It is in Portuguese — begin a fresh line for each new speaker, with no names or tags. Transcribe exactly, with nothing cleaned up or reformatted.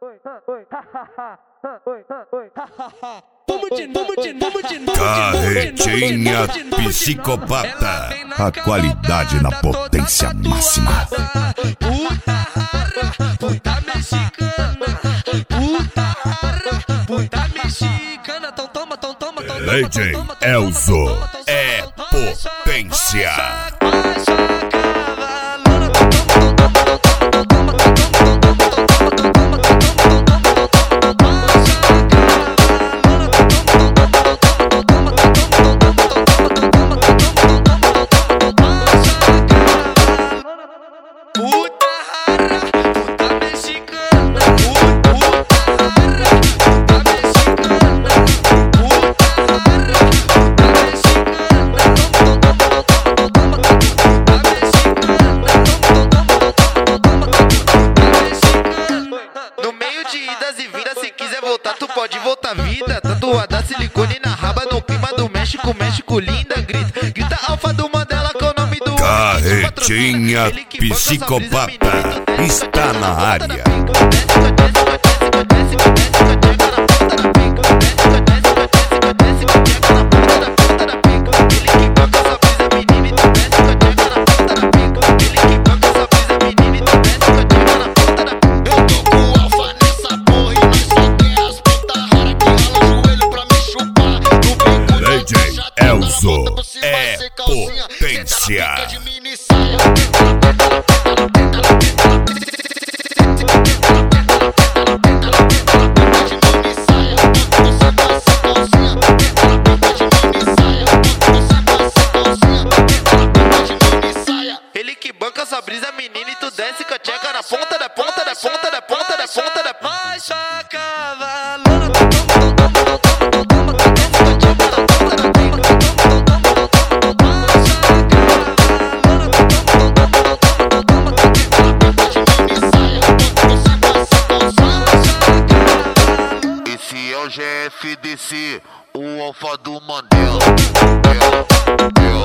Carretinha psicopata, a qualidade na potência máxima.
Puta rara, puta mexicana, puta rara, puta mexicana. Então toma, então toma, então toma.
Legend Elzo é potência.
Tu pode voltar vida, tatuada silicone na raba, no clima do México, México linda, grita, grita alfa do Mandela com o nome do
Carretinha psicopata está na área. Elzo é potência.
Ele que banca sua brisa, menina, e tu desce com a tcheca na ponta da ponta da ponta da ponta da ponta da
baixa cavalo.
Esse é o G F D C, o alfa do Mandela.